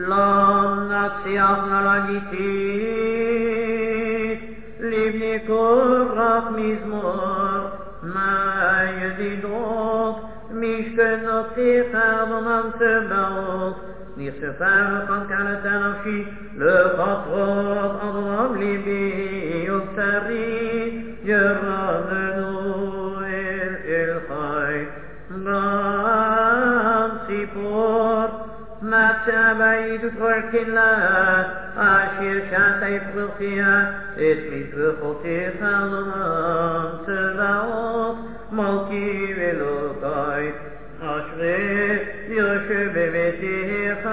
לא נצליח להגיתית, לבני קורח מזמור, מה ידידות, משכנותיך אדונם צבאות, נכספה וקנקנת נפשי, לכתרות אדונם ליבי ובשרי, ירדנו אל חי, גם ציפור, מצא בית ותברכלה, אשר שתה יפרחיה, את מזבחותיך אדונם צבאות, מלכי ואלוקי, אשרי יושב בביתך,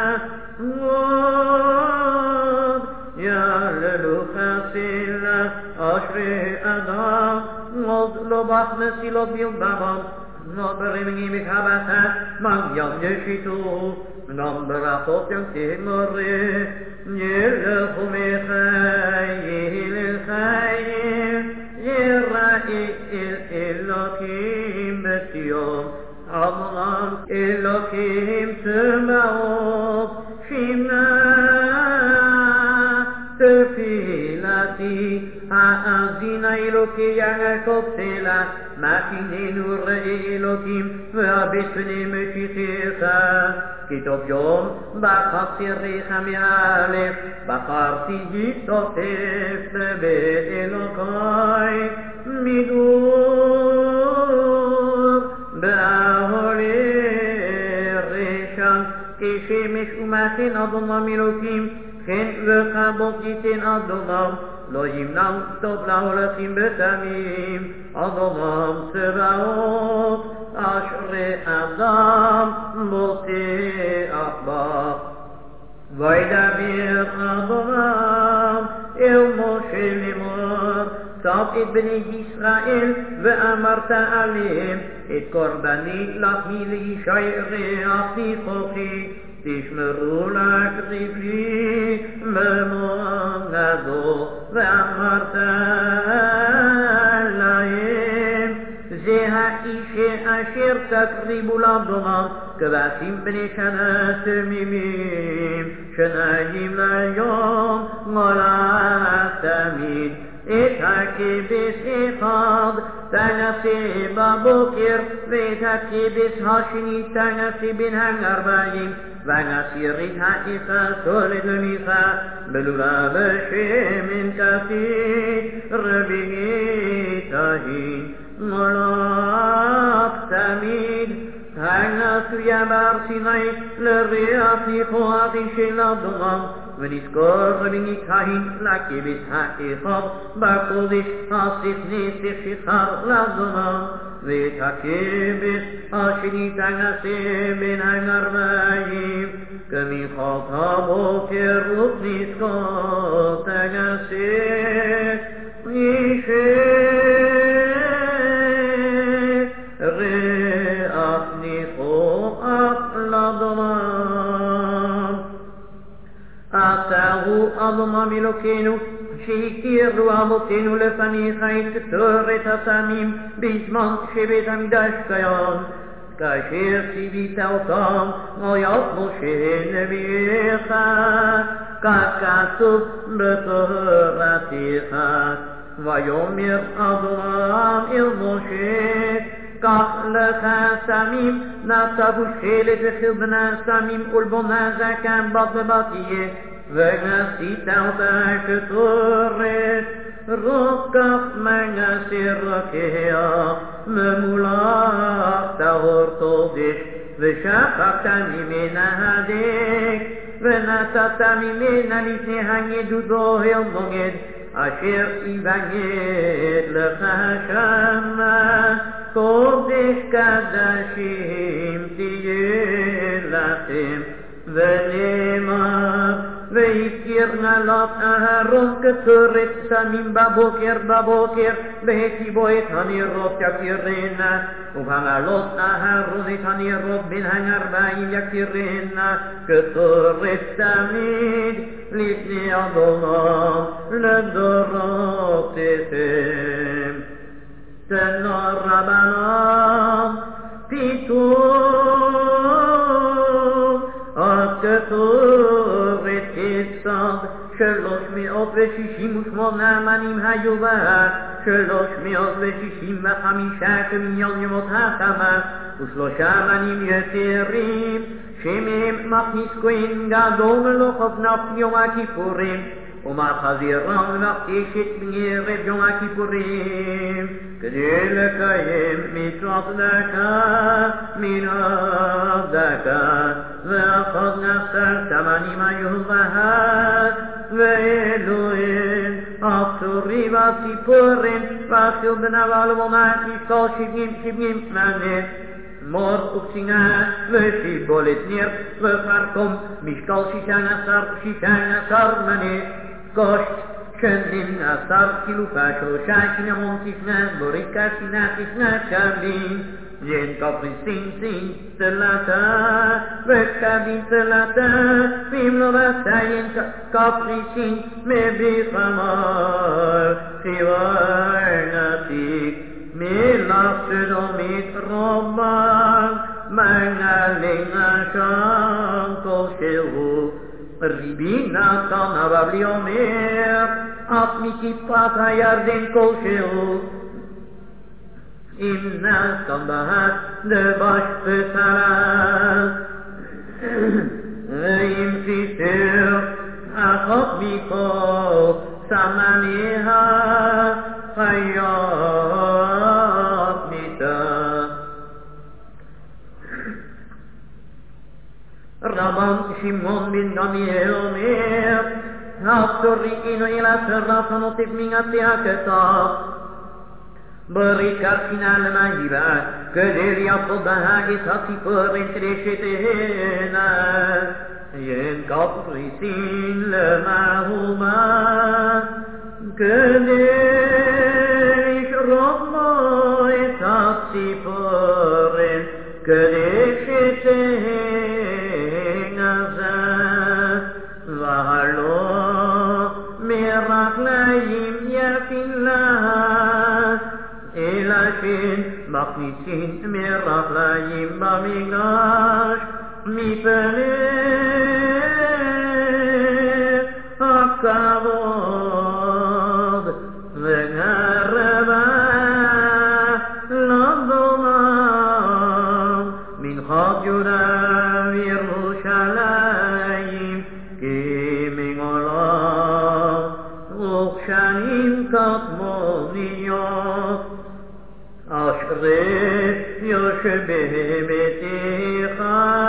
עוד יעללו חסילה, אשרי אדם, עוד לא בחמסילו בלבבם, עוד ברמגים בחבתה, מגיון ישיתו, גם ברכות ימתמורה, ילכו מחיים לחיים, יראי אל אלוקים בציון, אדונם אלוקים צבאות, שמע תפילתי, האזינה אלוקי יעקב סלה, מתיננו ראי אלוקים, והביט פני משיחך, כי טוב יום בחצריך מאלף, בחרתי ישתתף בבית אלוקי, מדור באהולי רשם, כשמש ומתן אדונם אלוקים, כן וכבוד ייתן אדונם, לא ימנע טוב להולכים בתמים, אדונם צבאות, אשרי אדם בוטח בך. וידבר אדונם אל משה לאמור, צב את בני ישראל ואמרת עליהם, את קורבני לכי לישי ריחתי כוחי, תשמרו להקריב לי במועדו, ואמרת להם, זה האיש אשר תקריבו לאדונם, כבשים בני שנה תמימים, שניים ליום מולה תמיד. את הכבש אחד תנסה בבוקר, ואת הכבש השני תנסה בין הערביים, ונסיר את האישה סולת למיכה, בלולה בשמן כסית, רביעי תהי מולך תמיד. תנסויה בהר סיני לריח ניחוחי של אדונם, ונזכור ונתהין לכבש האחד בקודש, אסיף נסיך שחר לאדונם, ואת הכבש השני תנסה בין הערביים, כמחת הבוקר ותזכור תנסה אישה ריח ניחוח לאדונם. עשהו אדונם אלוקינו, שהכירו אבותינו לפניך את קטורת הסמים בזמן שבית המקדש קיים, כאשר ציווית אותם על יד משה נביאך, כך כתוב בתורתך. ויאמר אדונם אל משה, קח לך סמים, נשאו שלט וחלבנה סמים ולבונה זקן בת ובת תהיה, ונשאת אותה קטורת, רוקח מנסה רוקח, ממולח טהור קודש, ושכבת ממנה הדק, ונשאת ממנה לפני הנדוד אוהל מוגד, אשר יבגד לך שמה, קודש קדשים תהיה לכם, ונאמר, והזכירנה לך אהרון קטורת סמים בבוקר, והציבו את הנרות יכירנה, ובעלות אהרון את הנרות בין הערביים יכירנה, קטורת תמיד לפני אדונם לדורותיכם. תנור רבנם פתאום כתורת כיצד 368 מנים היו בה 365 כמיליון ימות הקמה ו3 מנים יתרים שמהם מכניס כהן גדול מלוכות נף יום הכיפורים ומחזירם ואשת בני ערב יום הכיפורים כדי לקיים מצוות צדקה מן הצדקה ואחד 10 מנים היו בהר ואלו הן הפטורים והציפורים ואחיל בנבל ומונה משקל 70 מנה מור וקצינה ושיבולת ניר ופרקום משקל 16 מנה קושט 12 קילופה 3 קינמון תשנה בוריקה שינה תשנה שבים ין קפריסין תלתה וקבין תלתה ואם לא בציין קפריסין מביא חמר חיוור נתיק מלך שדומית רובן מנהלנה שם כלשהו ריבי נתן אבל לי אומר אף מכיפת הירדן כלשהו אם נתן בה דבש ושרה ואם סיפר אחת מכל סמניה חיות מיתה רבן שמעון בן גמליאל אומר הפטורינו אל הסרף הנוטף מנגתי הכתב בריקה שינה למהיבה כדי ליפות בה את הציפורים כדי שתהנה ין קפריסין למהומה כדי לשרוף לו את הציפורים כדי שתהנה והלא מרגליים יפים לה אלא שמכניסים מרגליים במגרש מפני הכבוד ונרבה לא דומם מנחת יהודה וירושלים כי מגולם וכשנים קטמוניות אשרי יושבי ביתך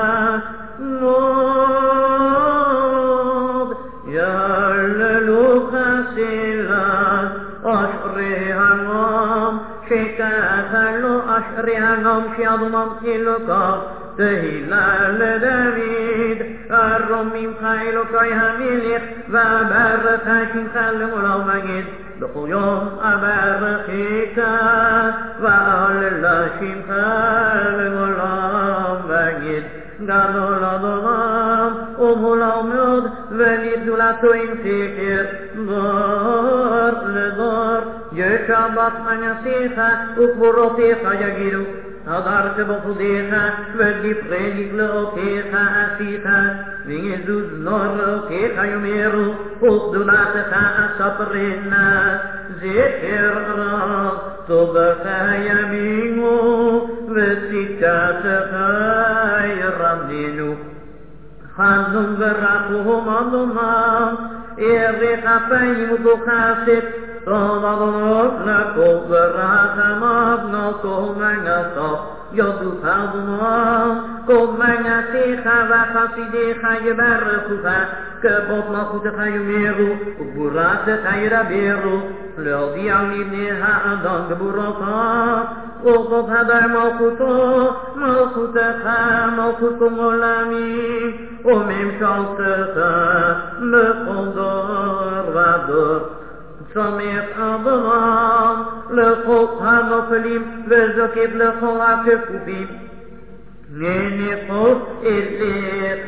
מאוד יהללו חסילה אשרי הנום שככה לו אשרי הנום שידומם אלוקיו תהילה לדוד ארום ממך אלוקי המלך ואברך שמך לעולם ועד בכל יום אברכך ואהלל שמך לעולם ועד גדול אדונם ומעולם מאוד ולגדולתו עם חקר דור לדור ישבת מנעשיך וקבורותיך יגידו הדר שבחודיך ודברי נגלאותיך עשית ויזוז נורותיך יאמרו וגדולתך אספרנה זכר רב טובך ימינו וצדקתך ירננו חנון ורחום אדונם ירח אפיים ותוכסת טוב אדונות לכל ורחמיו נכל מנעתו יודוך אדונם כל מנעתך וחסידיך יברכוך כבוד מלכותך יאמרו וגבורתך ידברו להודיע לבני האדם גבורתו וכבוד הדר מלכותו מלכותך מלכותו עולמי וממשלתך בכל דור ודור צומח אדונם לכל הנופלים וזוקף לכל הכפופים נניחו אליך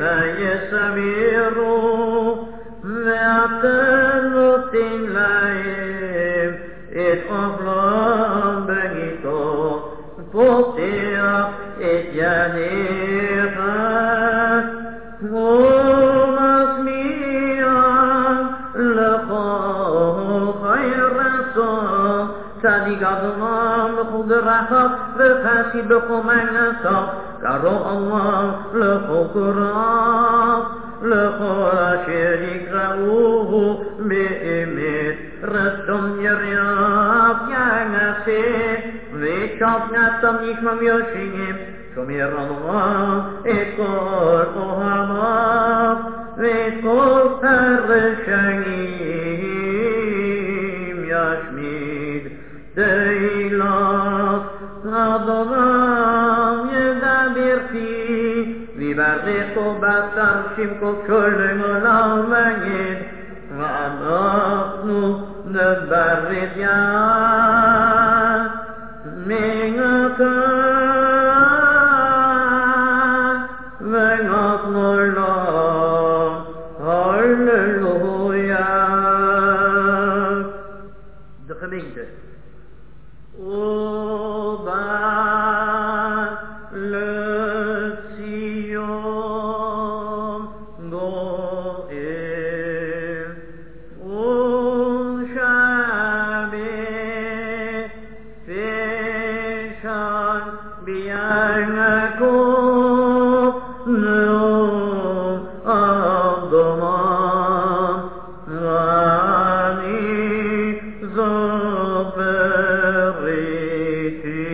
יסמירו ואתה נותן להם את אוכלם בניתו פותח את ידיך גדולם לכל דרכיו וחסיד בכל מעשיו קרוב Allah לכל קוראיו לכל אשר יקראוהו באמת רצון יריו יעשה ושוכנעתם ישמעם יושיעים שומר Allah את כל אוהביו ואת כל הרשעים ישמיד תהילות אדונם ידבר פי ויברכו בשר שמקו כל עולם ויד ואנחנו נברך יד מנכן ואנחנו לא Halleluja. De gemeente. Oba le Sion goel. Shabe feshan bianako no Adonam Ani Zoberiti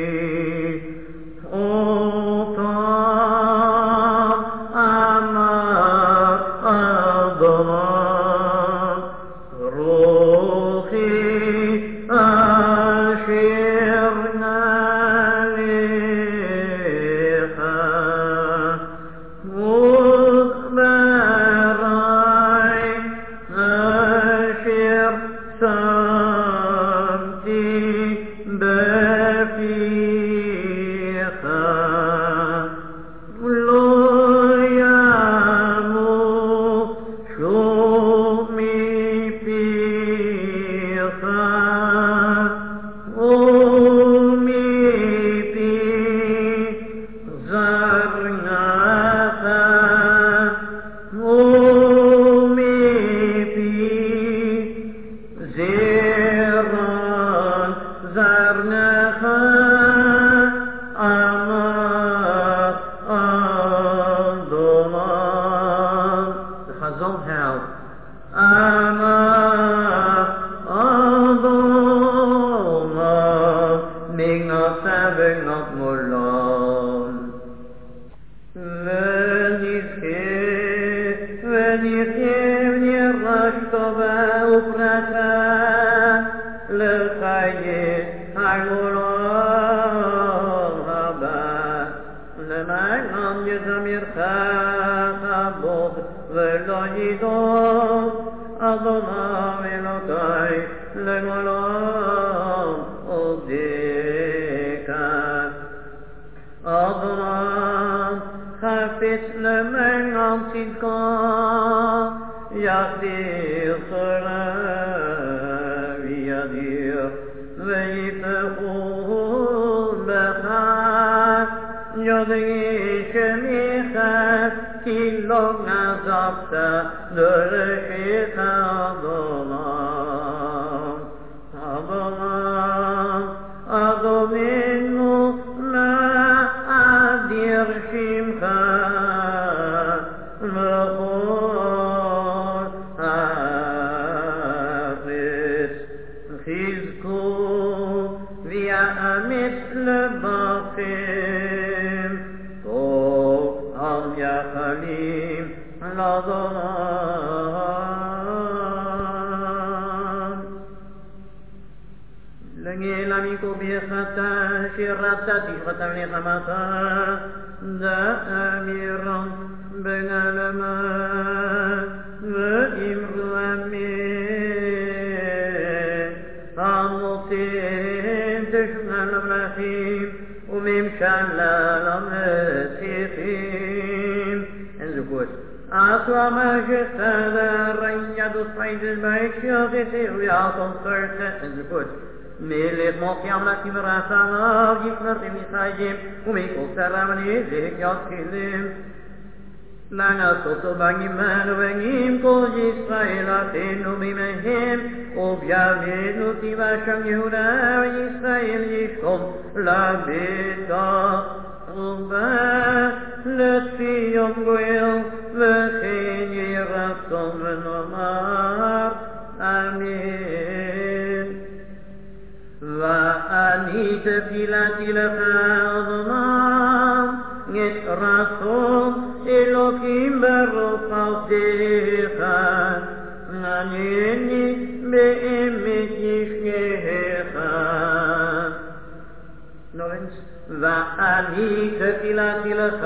Otam Amar Adonam Ruchi Asher Nalecha מלך מלכי המלכים ורעשניו יפנר מיכאלים ומכל שרי המנהיגים יתחילים לעשות בגימנו בגים כל ישראל עתנו ממהם ובידינו תיבשם יהודה וישראל ישכום לביתה ובא לציון גואל וכן יהי רצון ונאמר אמן. ואני תפילתי לך אדוני את רצון אלוקים ברוך עבדך ענני באמת ישגך. ואני תפילתי לך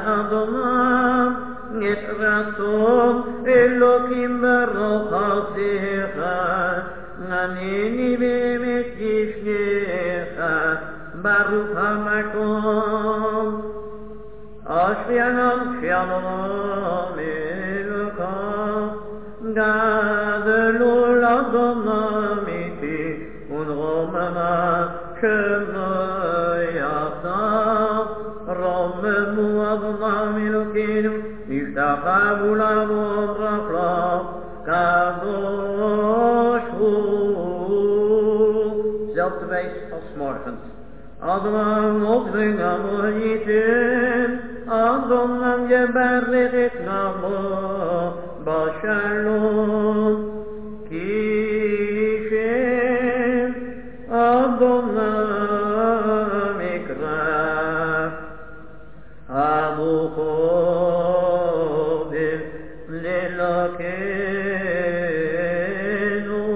אדוני את רצון אלוקים ברוך עבדך ענני באמת ישגך. ברוך המקום אשרינו שלום אלוהים גדלו לאדוני ונרוממה שמייתה רוממו אדוני אלוקינו נשתחוו לנו ברכה קדוש הוא. Zelfde wijs als morgens. Adonai opdringen moeiten, Adonai je berg het namo, Bashalom, Kishem, Adonai mikra, Abu Chodel, Lelakenu,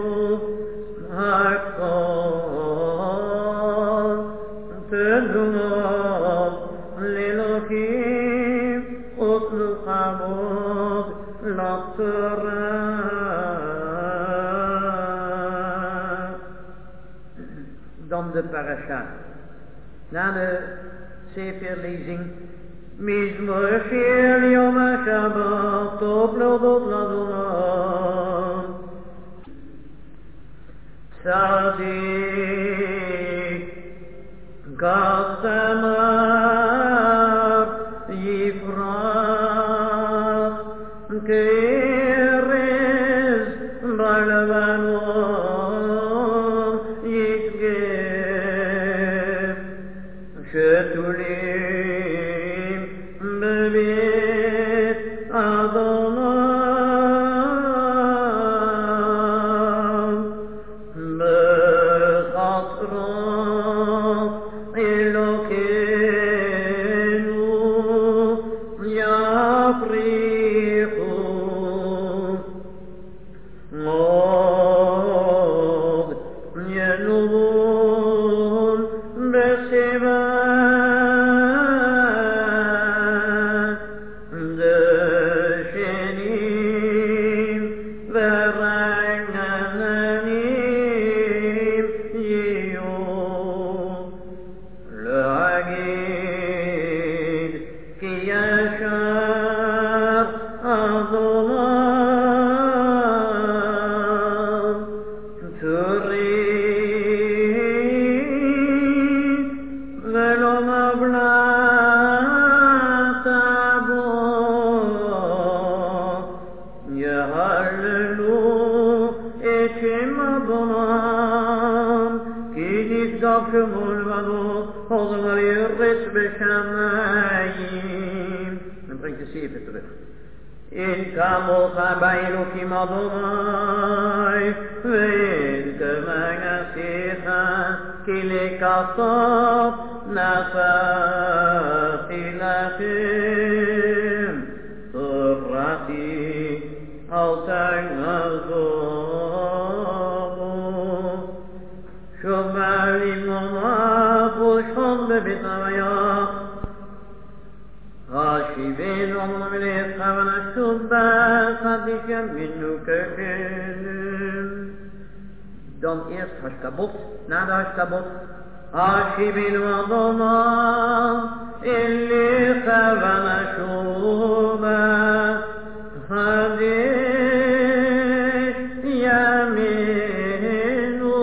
Hakol, Tedunov, Lelokim, Otluchamot, Laptorah. Dan de parasha. Na de Seferlezing. Mizmor Shir Yom HaShabbat, Tov Lodot Ladonai. Tzadik Gastamar Yifrach Kerez Balvanon Yitgef Shetulim Bebit Adonai Bechatron Elokenu Yafrichu Od Yenuvun Besiva Deshenim Veragnanim Yiyu Leagid Ki Yashar Adonai Turim Velo Mavlata Bo Yehallelu Echem Adonai Ki Nifdaf Shemol Vado Adonai Yirris Beshamayim. Dan brengt de zeven terug. In Kamocha bij Elohim Adonai Ve'in Kemagasicha Ki Lekasot Nasati Lachem Torati Al Tagnazomu Shomalim Nomav Ushon Bebitavayah Hashivenu Amalecha Vanashubba Chadishem Minu Kekenem. Dan eerst Hashkabot, na de Hashkabot. Hashivenu Adonai Elecha Vanashubba Chadish Yaminu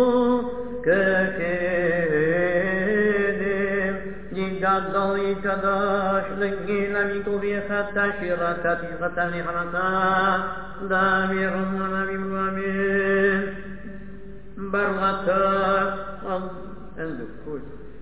Kekenem. Gadol Yikadosh Legila Mikuviachat تشيرة تيغة نغرتا دامير ونبي وامين برغتا and the food